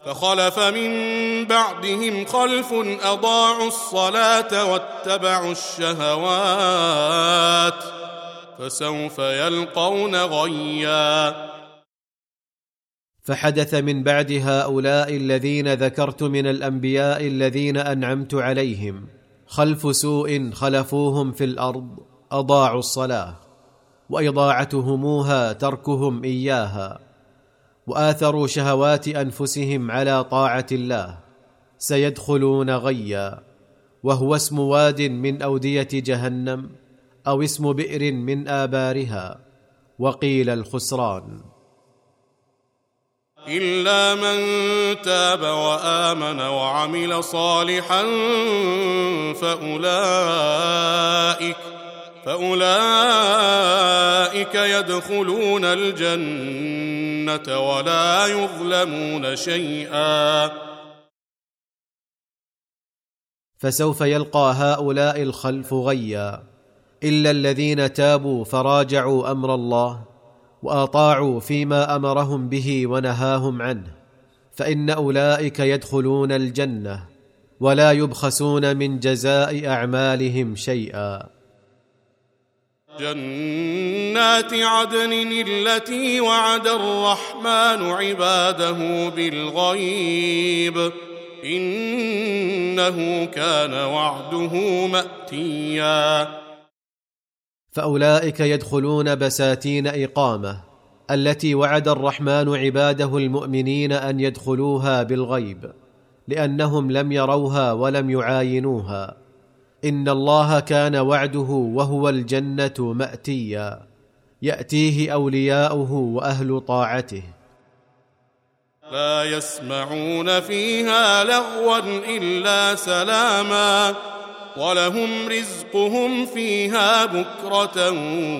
فخلف من بعدهم خلف أضاعوا الصلاة واتبعوا الشهوات فسوف يلقون غيا. فحدث من بعد هؤلاء الذين ذكرت من الأنبياء الذين أنعمت عليهم خلف سوء خلفوهم في الأرض أضاعوا الصلاة، وإضاعتهموها تركهم إياها، وآثروا شهوات أنفسهم على طاعة الله، سيدخلون غيا، وهو اسم واد من أودية جهنم أو اسم بئر من آبارها، وقيل الخسران. إلا من تاب وآمن وعمل صالحا فأولئك يدخلون الجنة ولا يظلمون شيئا. فسوف يلقى هؤلاء الخلف غيا إلا الذين تابوا فراجعوا أمر الله وأطاعوا فيما أمرهم به ونهاهم عنه، فإن أولئك يدخلون الجنة ولا يبخسون من جزاء أعمالهم شيئا. جنات عدن التي وعد الرحمن عباده بالغيب إنه كان وعده مأتيا. فأولئك يدخلون بساتين إقامة التي وعد الرحمن عباده المؤمنين أن يدخلوها بالغيب، لأنهم لم يروها ولم يعاينوها. إن الله كان وعده وهو الجنة مأتيا، يأتيه أولياؤه وأهل طاعته. لا يسمعون فيها لغوا إلا سلاما ولهم رزقهم فيها بكرة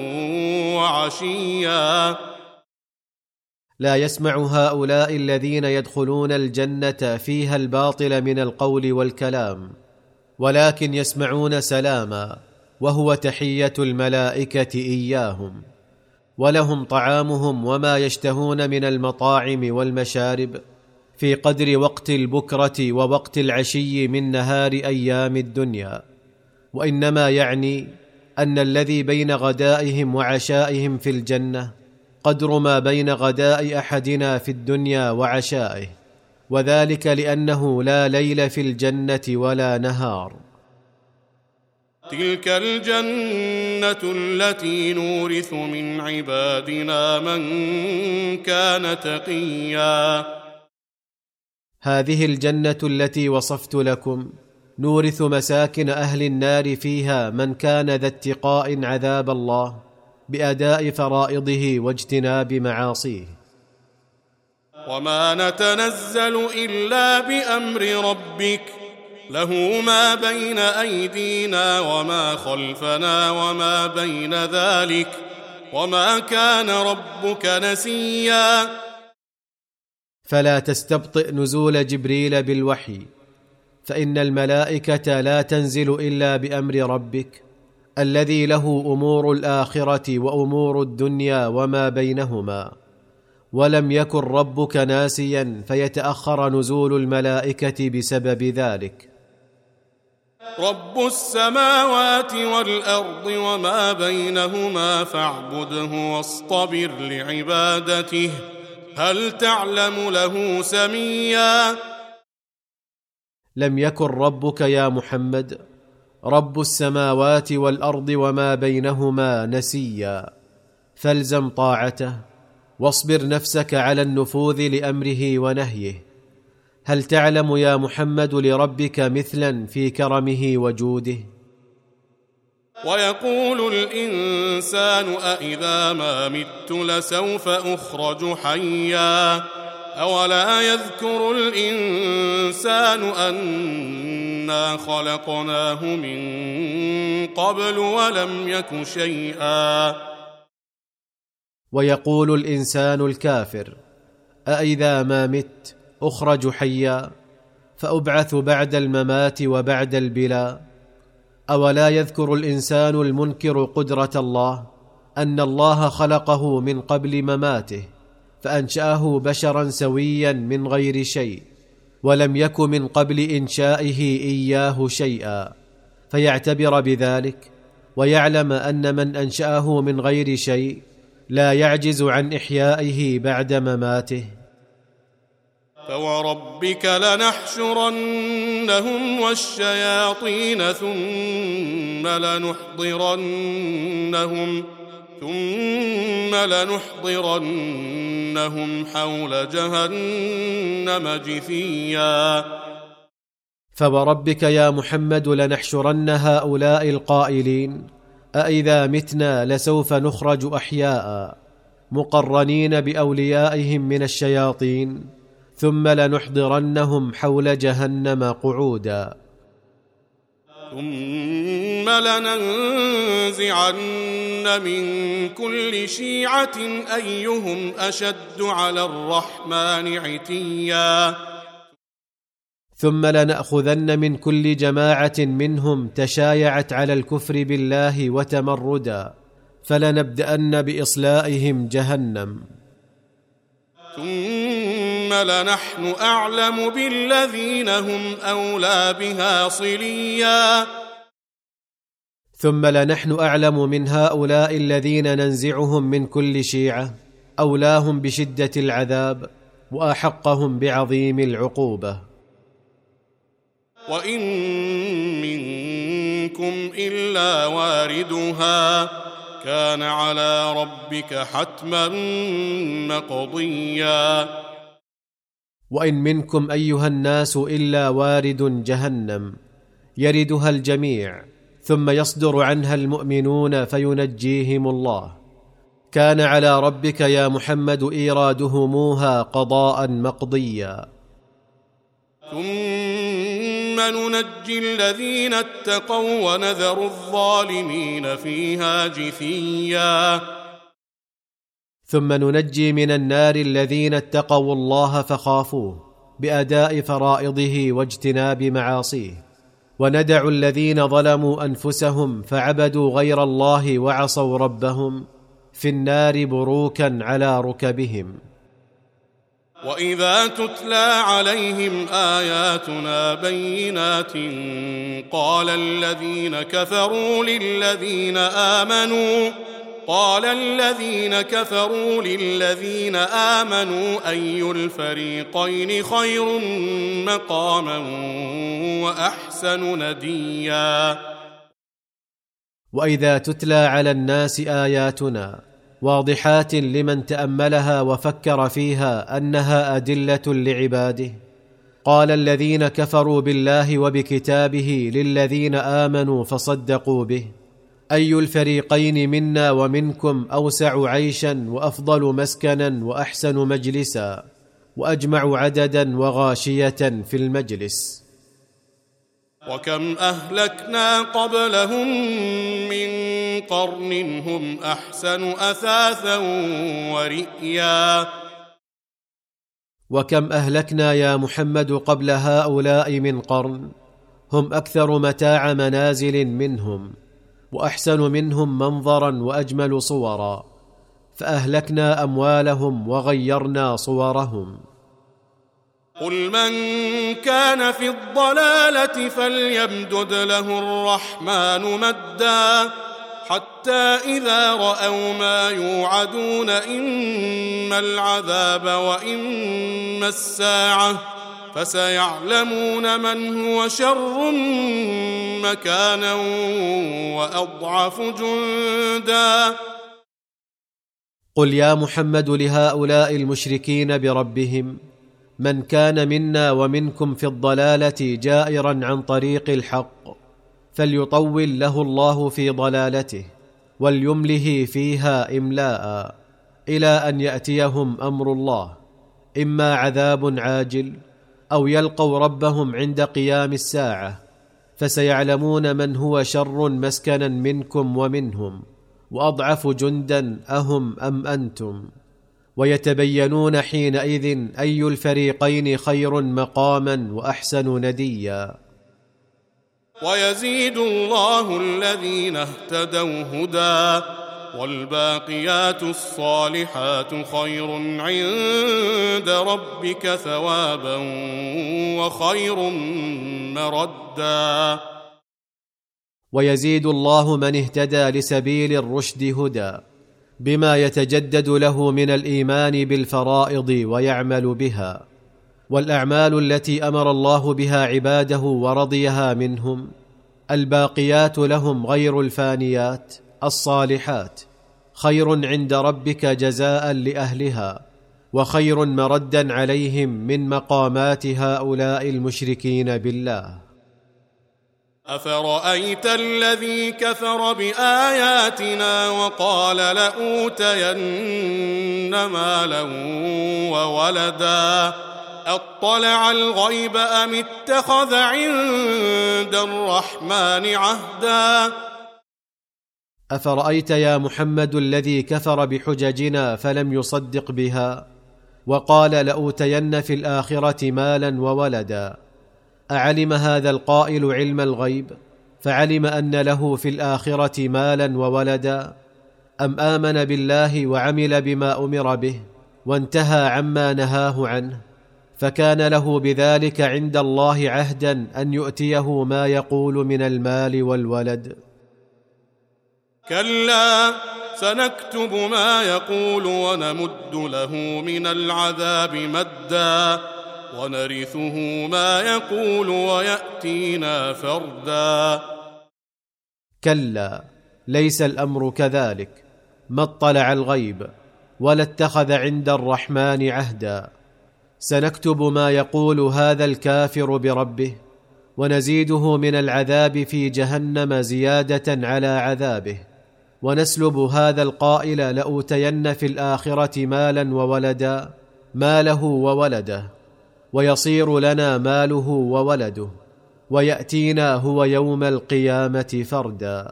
وعشيا. لا يسمع هؤلاء الذين يدخلون الجنة فيها الباطل من القول والكلام، ولكن يسمعون سلاما وهو تحية الملائكة إياهم، ولهم طعامهم وما يشتهون من المطاعم والمشارب في قدر وقت البكرة ووقت العشي من نهار أيام الدنيا. وإنما يعني أن الذي بين غدائهم وعشائهم في الجنة قدر ما بين غداء أحدنا في الدنيا وعشائه، وذلك لأنه لا ليل في الجنة ولا نهار. تلك الجنة التي نورث من عبادنا من كان تقيا. هذه الجنة التي وصفت لكم نورث مساكن أهل النار فيها من كان ذا اتقاء عذاب الله بأداء فرائضه واجتناب معاصيه. وما نتنزل إلا بأمر ربك له ما بين أيدينا وما خلفنا وما بين ذلك وما كان ربك نسيا. فلا تستبطئ نزول جبريل بالوحي، فإن الملائكة لا تنزل إلا بأمر ربك الذي له أمور الآخرة وأمور الدنيا وما بينهما، ولم يكن ربك ناسيا فيتأخر نزول الملائكة بسبب ذلك. رب السماوات والأرض وما بينهما فاعبده واصطبر لعبادته هل تعلم له سميا. لم يكن ربك يا محمد رب السماوات والأرض وما بينهما نسيا، فالزم طاعته واصبر نفسك على النفوذ لأمره ونهيه. هل تعلم يا محمد لربك مثلا في كرمه وجوده؟ ويقول الإنسان أإذا ما مت لسوف أخرج حيا أولا يذكر الإنسان أنا خلقناه من قبل ولم يك شيئا. ويقول الإنسان الكافر أإذا ما مت أخرج حيا فأبعث بعد الممات وبعد البلاء. أولا يذكر الإنسان المنكر قدرة الله أن الله خلقه من قبل مماته فأنشأه بشرا سويا من غير شيء ولم يك من قبل إنشائه إياه شيئا، فيعتبر بذلك ويعلم أن من أنشأه من غير شيء لا يعجز عن إحيائه بعد مماته. فوربك لنحشرنهم والشياطين ثم لنحضرنهم حول جهنم جثيا. فوربك يا محمد لنحشرن هؤلاء القائلين أإذا متنا لسوف نخرج أحياء مقرنين بأوليائهم من الشياطين، ثم لنحضرنهم حول جهنم قعودا. ثم لننزعن من كل شيعة أيهم أشد على الرحمن عتيا. ثم لنأخذن من كل جماعة منهم تشايعت على الكفر بالله وتمردا، فلنبدأن بإصلائهم جهنم. ثم لنحن أعلم بالذين هم أولى بها صليا. ثم لنحن أعلم من هؤلاء الذين ننزعهم من كل شيعة أولاهم بشدة العذاب وأحقهم بعظيم العقوبة. وإن منكم إلا واردها كان على ربك حتما مقضيا. وإن منكم أيها الناس إلا وارد جهنم يردها الجميع، ثم يصدر عنها المؤمنون فينجيهم الله. كان على ربك يا محمد إيرادهموها قضاء مقضيا. ثم ننجي الذين اتقوا ونذر الظالمين فيها جثيا. ثم ننجي من النار الذين اتقوا الله فخافوه بأداء فرائضه واجتناب معاصيه، وندع الذين ظلموا أنفسهم فعبدوا غير الله وعصوا ربهم في النار بروكا على ركبهم. وإذا تتلى عليهم آياتنا بينات قال الذين كفروا للذين آمنوا أي الفريقين خير مقاما وأحسن نديا. وإذا تتلى على الناس آياتنا واضحات لمن تأملها وفكر فيها أنها أدلة لعباده، قال الذين كفروا بالله وبكتابه للذين آمنوا فصدقوا به أي الفريقين منا ومنكم أوسع عيشا وأفضل مسكنا وأحسن مجلسا وأجمع عددا وغاشية في المجلس. وكم أهلكنا قبلهم من قرن هم أحسن أثاثا ورئيا. وكم أهلكنا يا محمد قبل هؤلاء من قرن هم أكثر متاع منازل منهم وأحسن منهم منظرا وأجمل صورا، فأهلكنا أموالهم وغيرنا صورهم. قل من كان في الضلالة فليمدد له الرحمن مدا حتى إذا رأوا ما يوعدون إما العذاب وإما الساعة فسيعلمون من هو شر مكانا وأضعف جندا. قل يا محمد لهؤلاء المشركين بربهم من كان منا ومنكم في الضلالة جائرا عن طريق الحق فليطول له الله في ضلالته وليمله فيها إملاء إلى أن يأتيهم أمر الله، إما عذاب عاجل أو يلقوا ربهم عند قيام الساعة، فسيعلمون من هو شر مسكنا منكم ومنهم وأضعف جندا أهم أم أنتم، ويتبينون حينئذ أي الفريقين خير مقاما وأحسن نديا. ويزيد الله الذين اهتدوا هدى والباقيات الصالحات خير عند ربك ثوابا وخير مردا. ويزيد الله من اهتدى لسبيل الرشد هدى بما يتجدد له من الإيمان بالفرائض ويعمل بها، والأعمال التي أمر الله بها عباده ورضيها منهم الباقيات لهم غير الفانيات الصالحات خير عند ربك جزاء لأهلها وخير مردا عليهم من مقامات هؤلاء المشركين بالله. أفرأيت الذي كفر بآياتنا وقال لأوتين مالا وولدا أطلع الغيب أم اتخذ عند الرحمن عهدا. أفرأيت يا محمد الذي كفر بحججنا فلم يصدق بها وقال لأوتين في الآخرة مالا وولدا، أعلم هذا القائل علم الغيب فعلم أن له في الآخرة مالا وولدا، أم آمن بالله وعمل بما أمر به وانتهى عما نهاه عنه فكان له بذلك عند الله عهدا أن يؤتيه ما يقول من المال والولد؟ كلا سنكتب ما يقول ونمد له من العذاب مدا ونرثه ما يقول ويأتينا فردا. كلا ليس الأمر كذلك، ما اطلع الغيب ولا اتخذ عند الرحمن عهدا. سنكتب ما يقول هذا الكافر بربه ونزيده من العذاب في جهنم زيادة على عذابه، ونسلب هذا القائل لأوتين في الآخرة مالا وولدا ماله وولده، ويصير لنا ماله وولده ويأتينا هو يوم القيامة فردا.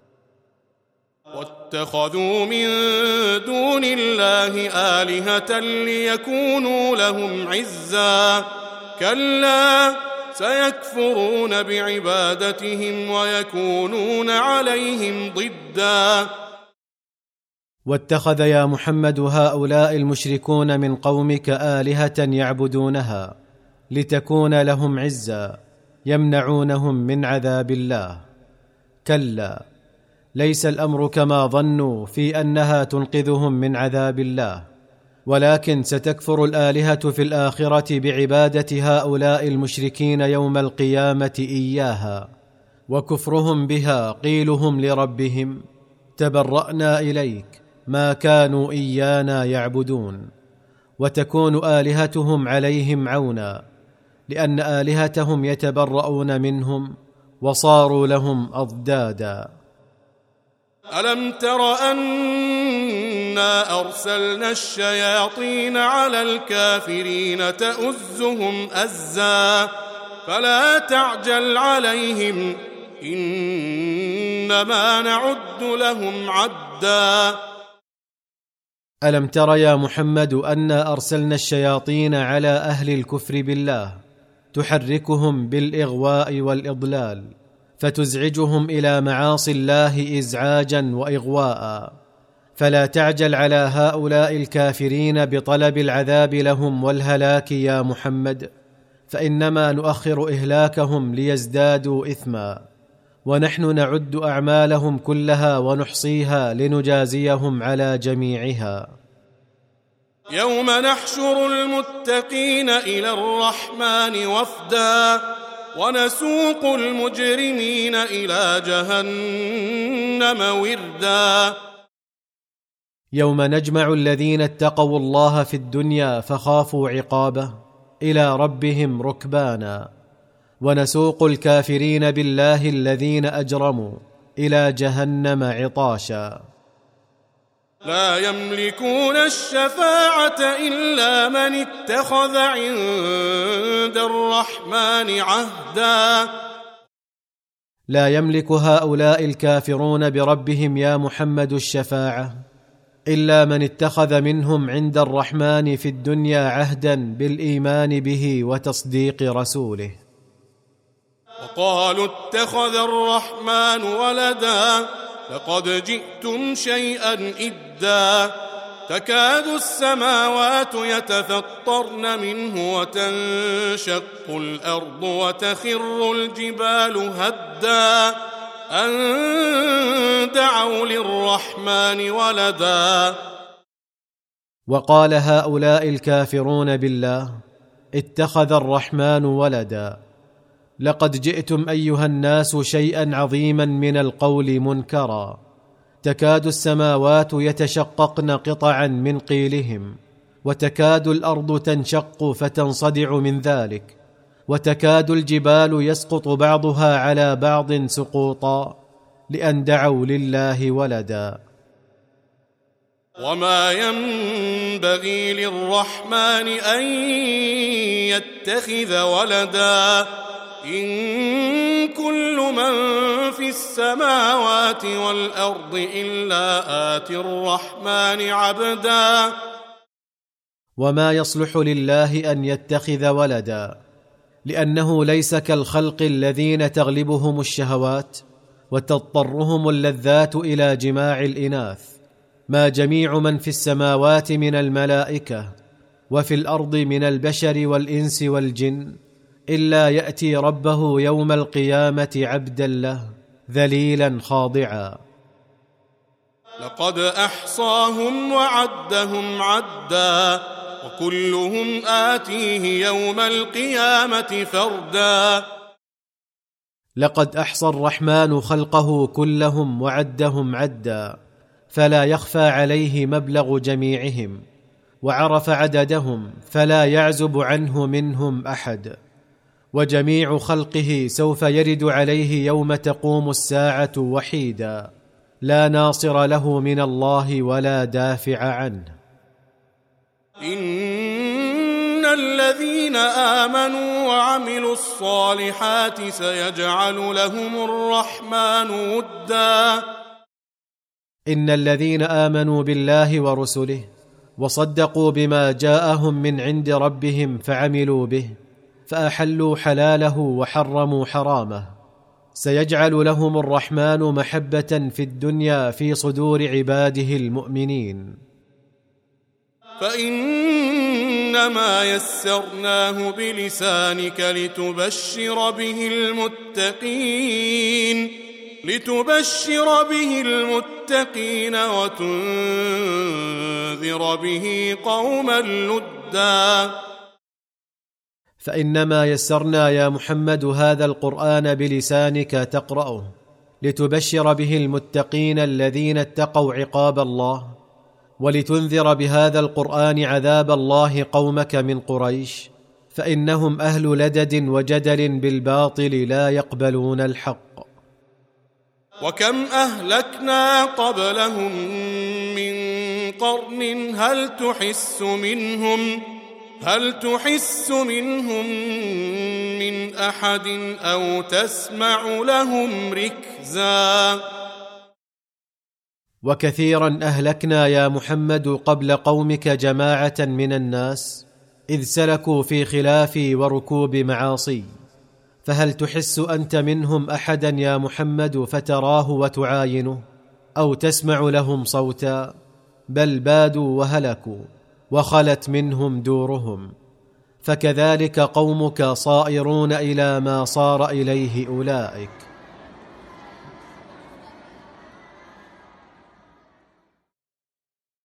واتخذوا من دون الله آلهة ليكونوا لهم عزا كلا سيكفرون بعبادتهم ويكونون عليهم ضدا. واتخذ يا محمد هؤلاء المشركون من قومك آلهة يعبدونها لتكون لهم عزا يمنعونهم من عذاب الله. كلا ليس الأمر كما ظنوا في أنها تنقذهم من عذاب الله، ولكن ستكفر الآلهة في الآخرة بعبادة هؤلاء المشركين يوم القيامة إياها، وكفرهم بها قيلهم لربهم تبرأنا إليك ما كانوا إيانا يعبدون، وتكون آلهتهم عليهم عونا لأن آلهتهم يتبرؤون منهم وصاروا لهم أضدادا. ألم تر أنا أرسلنا الشياطين على الكافرين تؤزهم أزا فلا تعجل عليهم إنما نعد لهم عدا. ألم تر يا محمد أنا أرسلنا الشياطين على أهل الكفر بالله تحركهم بالإغواء والإضلال فتزعجهم إلى معاصي الله إزعاجا وإغواء، فلا تعجل على هؤلاء الكافرين بطلب العذاب لهم والهلاك يا محمد، فإنما نؤخر إهلاكهم ليزدادوا إثما، ونحن نعد أعمالهم كلها ونحصيها لنجازيهم على جميعها. يوم نحشر المتقين إلى الرحمن وفدا ونسوق المجرمين إلى جهنم وردا. يوم نجمع الذين اتقوا الله في الدنيا فخافوا عقابه إلى ربهم ركبانا، ونسوق الكافرين بالله الذين أجرموا إلى جهنم عطاشا. لا يملكون الشفاعة إلا من اتخذ عند الرحمن عهدا. لا يملك هؤلاء الكافرون بربهم يا محمد الشفاعة إلا من اتخذ منهم عند الرحمن في الدنيا عهدا بالإيمان به وتصديق رسوله. وقالوا اتخذ الرحمن ولدا لقد جئتم شيئا إدا تكاد السماوات يتفطرن منه وتنشق الأرض وتخر الجبال هدا أن دعوا للرحمن ولدا. وقال هؤلاء الكافرون بالله: اتخذ الرحمن ولدا. لقد جئتم أيها الناس شيئا عظيما من القول منكرا، تكاد السماوات يتشققن قطعا من قيلهم، وتكاد الأرض تنشق فتنصدع من ذلك، وتكاد الجبال يسقط بعضها على بعض سقوطا، لأن دعوا لله ولدا. وما ينبغي للرحمن أن يتخذ ولدا إن كل من في السماوات والأرض إلا آتي الرحمن عبدا. وما يصلح لله أن يتخذ ولدا، لأنه ليس كالخلق الذين تغلبهم الشهوات وتضطرهم اللذات إلى جماع الإناث، ما جميع من في السماوات من الملائكة وفي الأرض من البشر والإنس والجن إلا يأتي ربه يوم القيامة عبدا له ذليلا خاضعا. لقد أحصاهم وعدهم عدا وكلهم آتيه يوم القيامة فردا. لقد أحصى الرحمن خلقه كلهم وعدهم عدا، فلا يخفى عليه مبلغ جميعهم، وعرف عددهم فلا يعزب عنه منهم أحد. وجميع خلقه سوف يرد عليه يوم تقوم الساعة وحيدا، لا ناصر له من الله ولا دافع عنه. إن الذين آمنوا وعملوا الصالحات سيجعل لهم الرحمن ودا. إن الذين آمنوا بالله ورسله وصدقوا بما جاءهم من عند ربهم فعملوا به، فأحلوا حلاله وحرموا حرامه، سيجعل لهم الرحمن محبة في الدنيا في صدور عباده المؤمنين. فإنما يسرناه بلسانك لتبشر به المتقين وتنذر به قوما لدا. فإنما يسرنا يا محمد هذا القرآن بلسانك تقرأه لتبشر به المتقين الذين اتقوا عقاب الله، ولتنذر بهذا القرآن عذاب الله قومك من قريش، فإنهم أهل لدد وجدل بالباطل لا يقبلون الحق. وكم أهلكنا قبلهم من قرن هل تحس منهم من أحد أو تسمع لهم ركزا. وكثيرا أهلكنا يا محمد قبل قومك جماعة من الناس إذ سلكوا في خلافي وركوب معاصي، فهل تحس أنت منهم أحدا يا محمد فتراه وتعاينه أو تسمع لهم صوتا؟ بل بادوا وهلكوا وخلت منهم دورهم، فكذلك قومك صائرون إلى ما صار إليه أولئك.